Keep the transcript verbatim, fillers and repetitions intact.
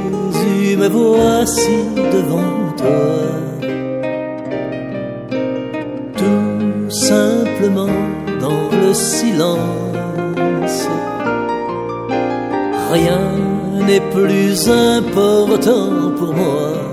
Jésus, me voici devant toi, tout simplement dans le silence. Rien n'est plus important pour moi